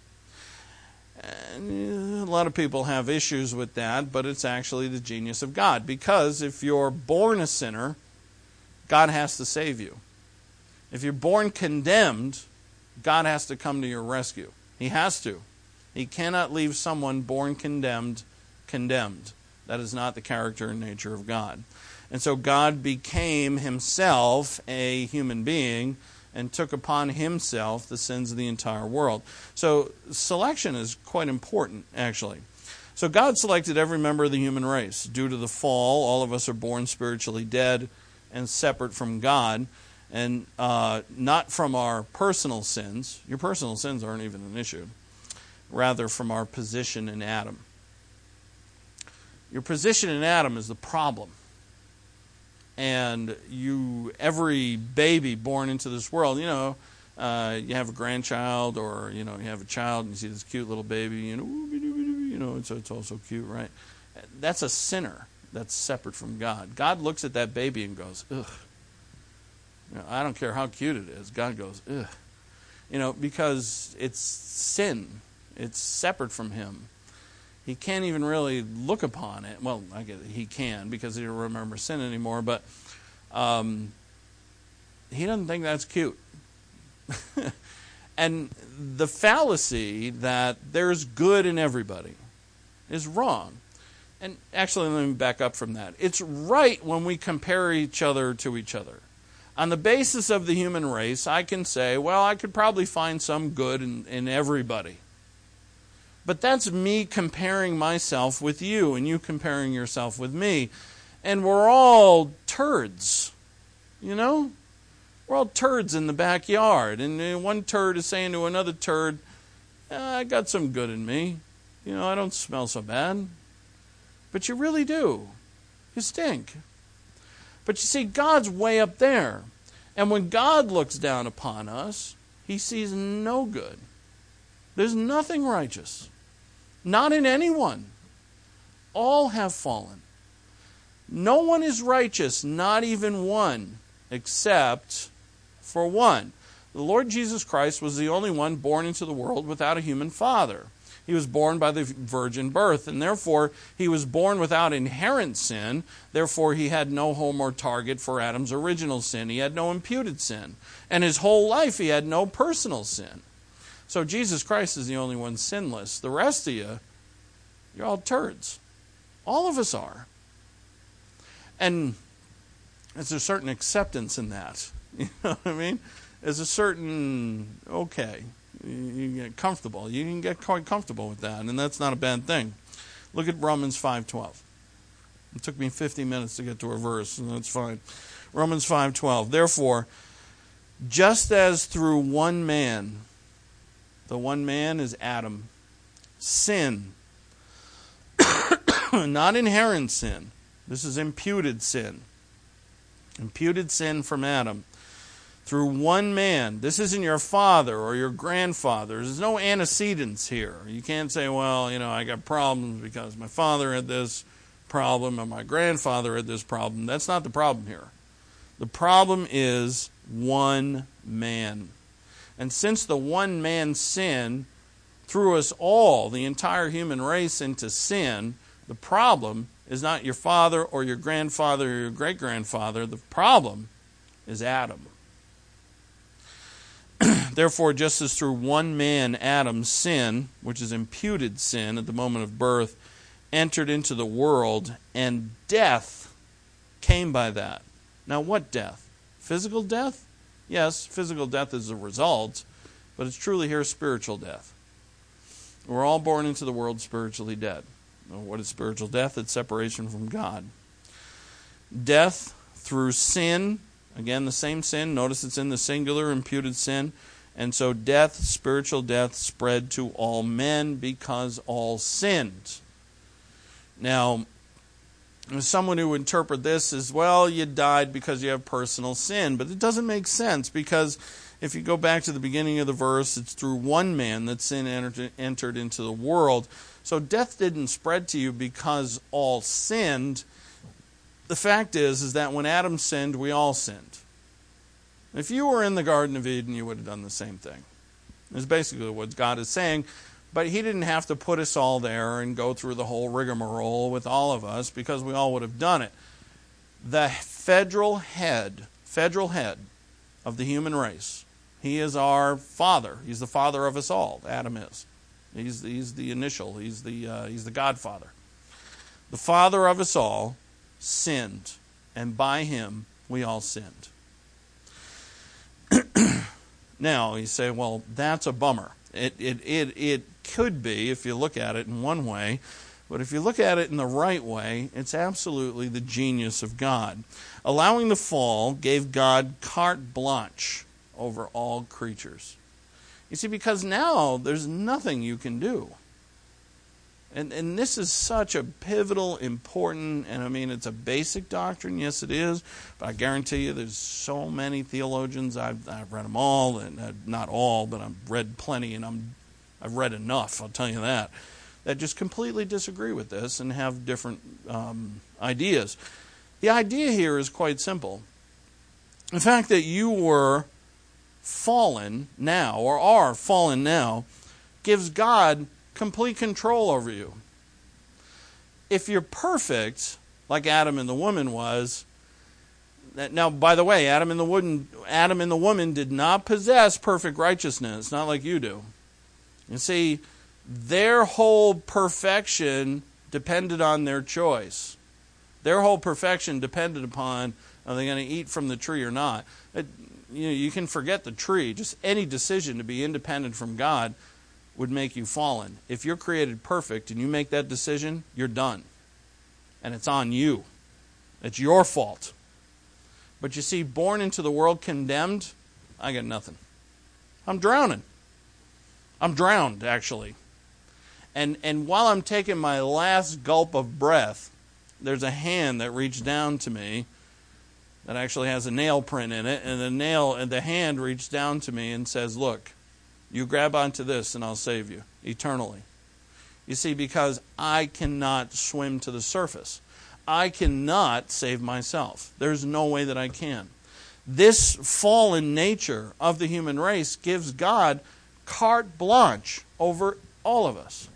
And a lot of people have issues with that, but it's actually the genius of God. Because if you're born a sinner, God has to save you. If you're born condemned, God has to come to your rescue. He has to. He cannot leave someone born condemned, condemned. That is not the character and nature of God. And so God became himself a human being and took upon himself the sins of the entire world. So selection is quite important, actually. So God selected every member of the human race. Due to the fall, all of us are born spiritually dead and separate from God, and uh, not from our personal sins. Your personal sins aren't even an issue. Rather from our position in Adam. Your position in Adam is the problem. And you, every baby born into this world, you know, uh, you have a grandchild, or you know, you have a child, and you see this cute little baby, you know, you know, so it's also cute, right? That's a sinner. That's separate from God. God looks at that baby and goes, ugh. You know, I don't care how cute it is. God goes, ugh. You know, because it's sin. It's separate from him. He can't even really look upon it. Well, I guess he can, because he doesn't remember sin anymore, but um, he doesn't think that's cute. And the fallacy that there's good in everybody is wrong. And actually, let me back up from that. It's right when we compare each other to each other. On the basis of the human race, I can say, well, I could probably find some good in, in everybody. But that's me comparing myself with you, and you comparing yourself with me. And we're all turds, you know? We're all turds in the backyard. And one turd is saying to another turd, eh, I got some good in me. You know, I don't smell so bad. But you really do. You stink. But you see, God's way up there. And when God looks down upon us, he sees no good. There's nothing righteous. Not in anyone. All have fallen. No one is righteous, not even one, except for one. The Lord Jesus Christ was the only one born into the world without a human father. He was born by the virgin birth, and therefore he was born without inherent sin. Therefore he had no home or target for Adam's original sin. He had no imputed sin. And his whole life he had no personal sin. So Jesus Christ is the only one sinless. The rest of you, you're all turds. All of us are. And there's a certain acceptance in that. You know what I mean? There's a certain, okay, you get comfortable. You can get quite comfortable with that, and that's not a bad thing. Look at Romans five twelve. It took me fifty minutes to get to a verse, and that's fine. Romans five twelve. Therefore, just as through one man, the one man is Adam, sin, not inherent sin. This is imputed sin. Imputed sin from Adam. Through one man. This isn't your father or your grandfather. There's no antecedents here. You can't say, well, you know, I got problems because my father had this problem and my grandfather had this problem. That's not the problem here. The problem is one man. And since the one man sin threw us all, the entire human race, into sin, the problem is not your father or your grandfather or your great-grandfather. The problem is Adam. Therefore, just as through one man, Adam, sin, which is imputed sin at the moment of birth, entered into the world, and death came by that. Now, what death? Physical death? Yes, physical death is a result, but it's truly here spiritual death. We're all born into the world spiritually dead. Now, what is spiritual death? It's separation from God. Death through sin. Again, the same sin. Notice it's in the singular, imputed sin. And so death, spiritual death, spread to all men because all sinned. Now, someone who would interpret this as, well, you died because you have personal sin. But it doesn't make sense, because If you go back to the beginning of the verse, it's through one man that sin entered, entered into the world. So death didn't spread to you because all sinned. The fact is, is that when Adam sinned, we all sinned. If you were in the Garden of Eden, you would have done the same thing. It's basically what God is saying. But he didn't have to put us all there and go through the whole rigmarole with all of us, because we all would have done it. The federal head, federal head of the human race, he is our father. He's the father of us all. Adam is. He's, he's the initial. He's the, uh, he's the godfather. The father of us all sinned, and by him we all sinned. Now, you say, well, that's a bummer. It, it, it, it could be, if you look at it in one way, but if you look at it in the right way, it's absolutely the genius of God. Allowing the fall gave God carte blanche over all creatures. You see, because now there's nothing you can do. And and this is such a pivotal, important, and I mean, it's a basic doctrine. Yes, it is. But I guarantee you there's so many theologians. I've, I've read them all, and uh, not all, but I've read plenty, and I'm, I've read enough, I'll tell you that, that just completely disagree with this and have different um, ideas. The idea here is quite simple. The fact that you were fallen now, or are fallen now, gives God complete control over you. If you're perfect, like Adam and the woman was, now, by the way, Adam and the woman, Adam and the woman did not possess perfect righteousness, not like you do. You see, their whole perfection depended on their choice. Their whole perfection depended upon, are they going to eat from the tree or not? It, you know, you can forget the tree. Just any decision to be independent from God would make you fallen. If you're created perfect and you make that decision, you're done. And it's on you. It's your fault. But you see, born into the world condemned, I got nothing. I'm drowning. I'm drowned, actually. And and while I'm taking my last gulp of breath, there's a hand that reached down to me that actually has a nail print in it, and the nail and the hand reached down to me and says, look, you grab onto this and I'll save you eternally. You see, because I cannot swim to the surface. I cannot save myself. There's no way that I can. This fallen nature of the human race gives God carte blanche over all of us.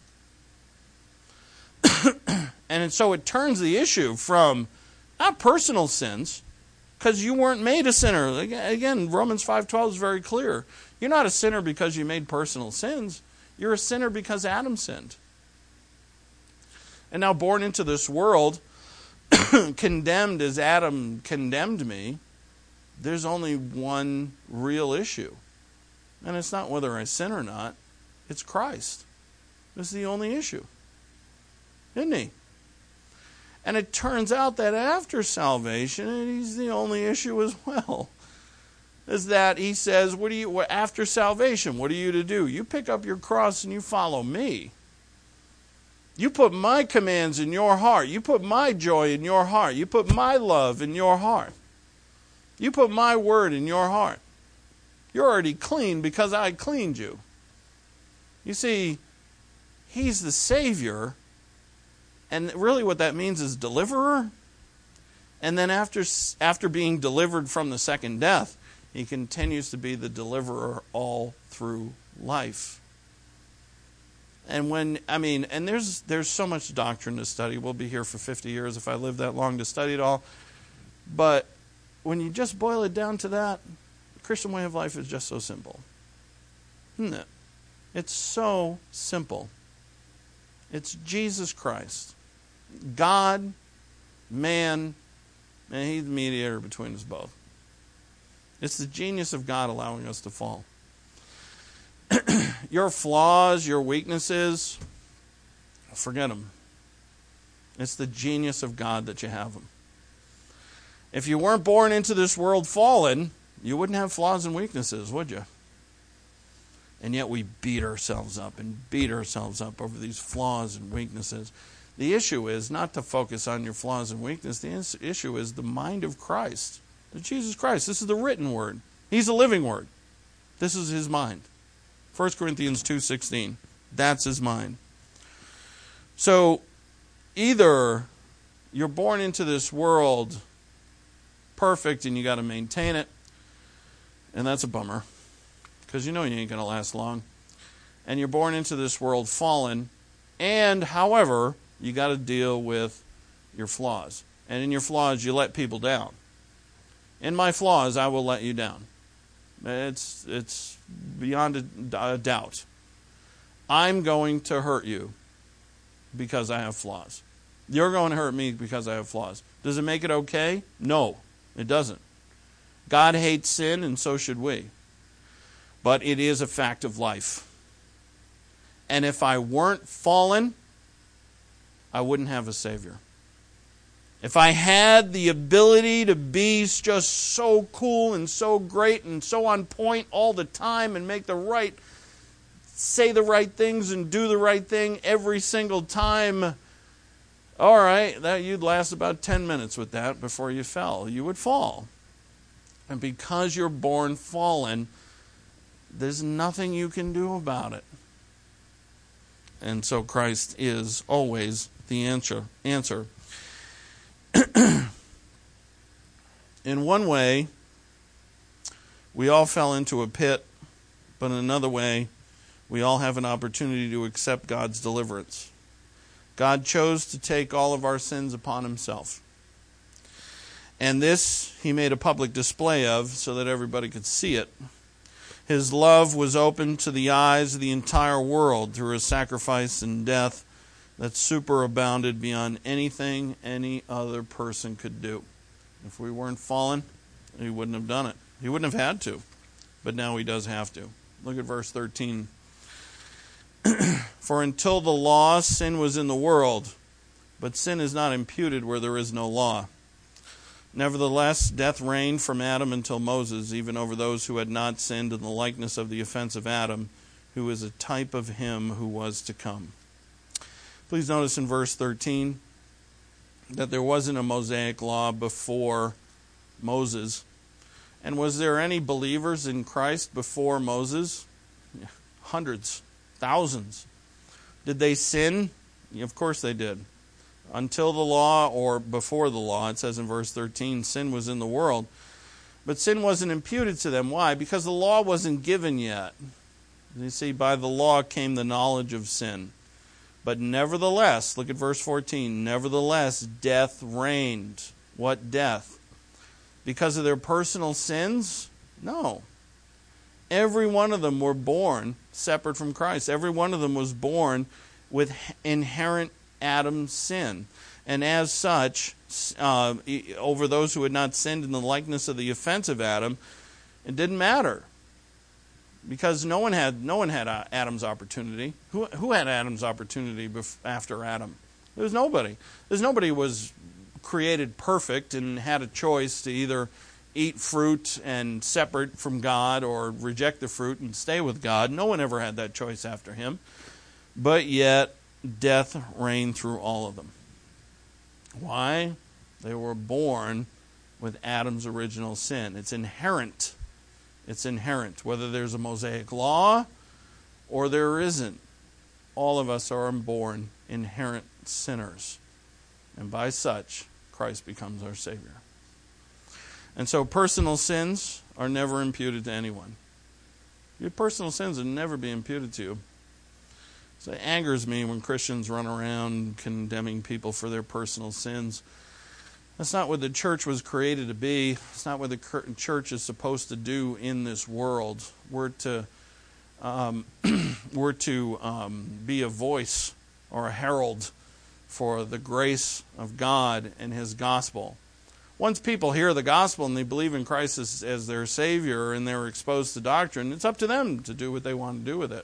And so it turns the issue from not personal sins, because you weren't made a sinner. Again, Romans five twelve is very clear. You're not a sinner because you made personal sins. You're a sinner because Adam sinned. And now born into this world, condemned as Adam condemned me, there's only one real issue. And it's not whether I sin or not. It's Christ. This is the only issue. Isn't he? And it turns out that after salvation, he's the only issue as well. Is that he says, what do you, after salvation, what are you to do? You pick up your cross and you follow me. You put my commands in your heart. You put my joy in your heart. You put my love in your heart. You put my word in your heart. You're already clean because I cleaned you. You see, he's the Savior, and really what that means is deliverer. And then after, after being delivered from the second death, he continues to be the deliverer all through life. And when, I mean, and there's there's so much doctrine to study. We'll be here for fifty years if I live that long to study it all. But when you just boil it down to that, the Christian way of life is just so simple. Isn't it? It's so simple. It's Jesus Christ. God, man, and he's the mediator between us both. It's the genius of God allowing us to fall. Your flaws, your weaknesses, forget them. It's the genius of God that you have them. If you weren't born into this world fallen, you wouldn't have flaws and weaknesses, would you? And yet we beat ourselves up and beat ourselves up over these flaws and weaknesses. The issue is not to focus on your flaws and weakness. The issue is the mind of Christ. Jesus Christ. This is the written word. He's the living word. This is his mind. First Corinthians two sixteen. That's his mind. So, either you're born into this world perfect and you got to maintain it, and that's a bummer, because you know you ain't going to last long. And you're born into this world fallen, and however, you got to deal with your flaws. And in your flaws, you let people down. In my flaws, I will let you down. It's it's beyond a, a doubt. I'm going to hurt you because I have flaws. You're going to hurt me because I have flaws. Does it make it okay? No, it doesn't. God hates sin, and so should we. But it is a fact of life. And if I weren't fallen, I wouldn't have a Savior. If I had the ability to be just so cool and so great and so on point all the time and make the right, say the right things and do the right thing every single time, all right, that you'd last about ten minutes with that before you fell. You would fall. And because you're born fallen, there's nothing you can do about it. And so Christ is always the answer. answer. In one way, we all fell into a pit, but in another way, we all have an opportunity to accept God's deliverance. God chose to take all of our sins upon himself. And this he made a public display of so that everybody could see it. His love was open to the eyes of the entire world through a sacrifice and death that superabounded beyond anything any other person could do. If we weren't fallen, he wouldn't have done it. He wouldn't have had to. But now he does have to. Look at verse thirteen. For until the law, sin was in the world, but sin is not imputed where there is no law. Nevertheless, death reigned from Adam until Moses, even over those who had not sinned in the likeness of the offense of Adam, who is a type of him who was to come. Please notice in verse thirteen that there wasn't a Mosaic law before Moses. And was there any believers in Christ before Moses? Hundreds, thousands. Did they sin? Of course they did. Until the law or before the law, it says in verse thirteen, sin was in the world. But sin wasn't imputed to them. Why? Because the law wasn't given yet. You see, by the law came the knowledge of sin. But nevertheless, look at verse fourteen, nevertheless, death reigned. What death? Because of their personal sins? No. Every one of them were born separate from Christ. Every one of them was born with inherent Adam's sin. And as such, uh, over those who had not sinned in the likeness of the offense of Adam, it didn't matter. Because no one had no one had Adam's opportunity. Who who had Adam's opportunity bef- after Adam? There was nobody. There's nobody who was created perfect and had a choice to either eat fruit and separate from God or reject the fruit and stay with God. No one ever had that choice after him. But yet, death reigned through all of them. Why? They were born with Adam's original sin. It's inherent. It's inherent. Whether there's a Mosaic law or there isn't, all of us are born inherent sinners. And by such, Christ becomes our Savior. And so personal sins are never imputed to anyone. Your personal sins will never be imputed to you. So it angers me when Christians run around condemning people for their personal sins. That's not what the church was created to be. It's not what the church is supposed to do in this world. We're to, um, we're to um, be a voice or a herald for the grace of God and His gospel. Once people hear the gospel and they believe in Christ as, as their Savior and they're exposed to doctrine, it's up to them to do what they want to do with it.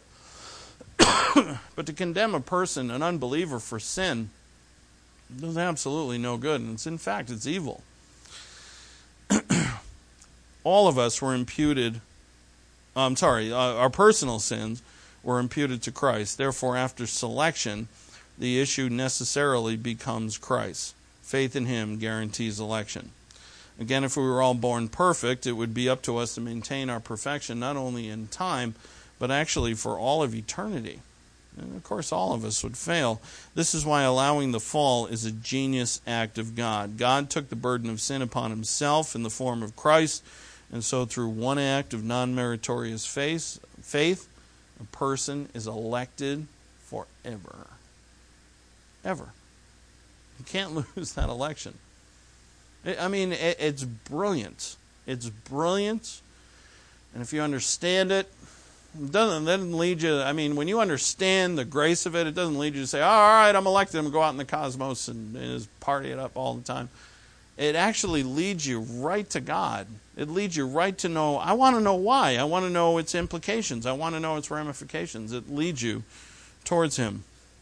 But to condemn a person, an unbeliever, for sin does absolutely no good. And it's, in fact, it's evil. All of us were imputed, I'm sorry, uh, our personal sins were imputed to Christ. Therefore, after selection, the issue necessarily becomes Christ. Faith in Him guarantees election. Again, if we were all born perfect, it would be up to us to maintain our perfection, not only in time, but actually for all of eternity. And of course, all of us would fail. This is why allowing the fall is a genius act of God. God took the burden of sin upon himself in the form of Christ, and so through one act of non-meritorious faith, faith, a person is elected forever. Ever. You can't lose that election. I mean, it's brilliant. It's brilliant. And if you understand it, it doesn't, it doesn't lead you, I mean, when you understand the grace of it, it doesn't lead you to say, oh, all right, I'm elected, I'm going to go out in the cosmos and, and just party it up all the time. It actually leads you right to God. It leads you right to know, I want to know why. I want to know its implications. I want to know its ramifications. It leads you towards him.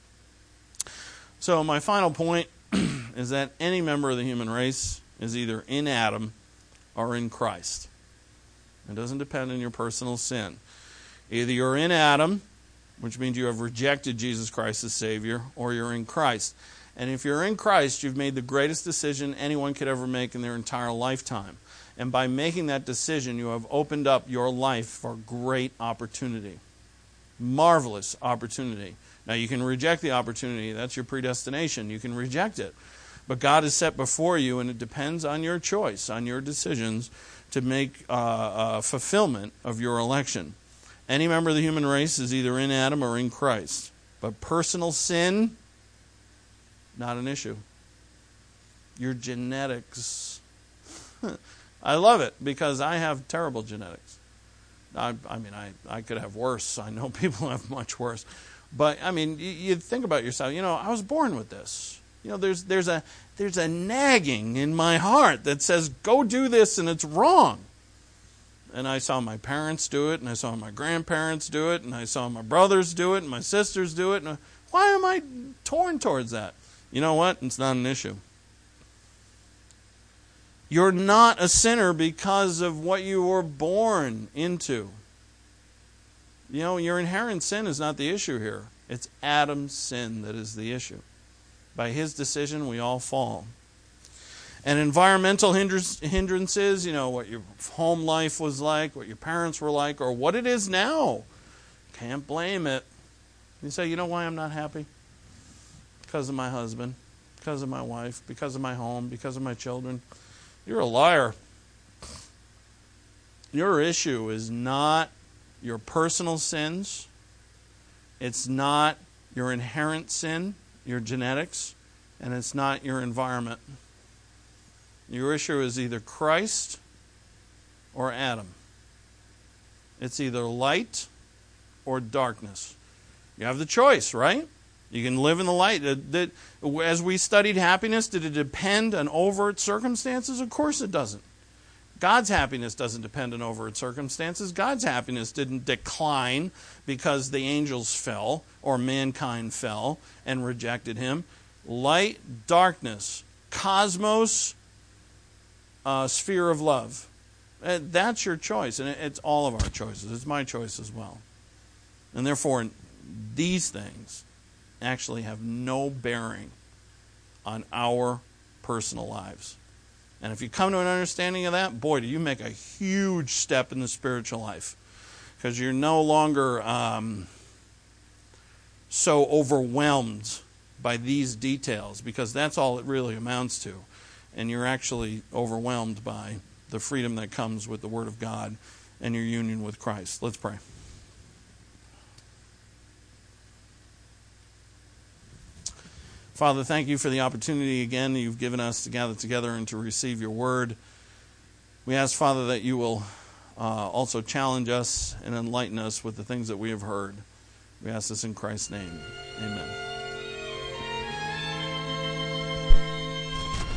So my final point is that any member of the human race is either in Adam or in Christ. It doesn't depend on your personal sin. Either you're in Adam, which means you have rejected Jesus Christ as Savior, or you're in Christ. And if you're in Christ, you've made the greatest decision anyone could ever make in their entire lifetime. And by making that decision, you have opened up your life for great opportunity. Marvelous opportunity. Now, you can reject the opportunity. That's your predestination. You can reject it. But God has set before you, and it depends on your choice, on your decisions, to make uh, a fulfillment of your election. Any member of the human race is either in Adam or in Christ. But personal sin, not an issue. Your genetics. I love it because I have terrible genetics. I, I mean, I, I could have worse. I know people have much worse. But, I mean, you, you think about yourself. You know, I was born with this. You know, there's there's a there's a nagging in my heart that says, go do this, and it's wrong. And I saw my parents do it, and I saw my grandparents do it, and I saw my brothers do it, and my sisters do it. And why am I torn towards that? You know what? It's not an issue. You're not a sinner because of what you were born into. You know, your inherent sin is not the issue here. It's Adam's sin that is the issue. By his decision, we all fall. And environmental hindrances, you know, what your home life was like, what your parents were like, or what it is now. Can't blame it. You say, you know why I'm not happy? Because of my husband, because of my wife, because of my home, because of my children. You're a liar. Your issue is not your personal sins. It's not your inherent sin, your genetics, and it's not your environment. Your issue is either Christ or Adam. It's either light or darkness. You have the choice, right? You can live in the light. As we studied happiness, did it depend on overt circumstances? Of course it doesn't. God's happiness doesn't depend on overt circumstances. God's happiness didn't decline because the angels fell or mankind fell and rejected him. Light, darkness, cosmos, uh, sphere of love. That's your choice, and it's all of our choices. It's my choice as well. And therefore, these things actually have no bearing on our personal lives. And if you come to an understanding of that, boy, do you make a huge step in the spiritual life. Because you're no longer um, so overwhelmed by these details, because that's all it really amounts to. And you're actually overwhelmed by the freedom that comes with the Word of God and your union with Christ. Let's pray. Father, thank you for the opportunity again that you've given us to gather together and to receive your word. We ask, Father, that you will uh, also challenge us and enlighten us with the things that we have heard. We ask this in Christ's name. Amen.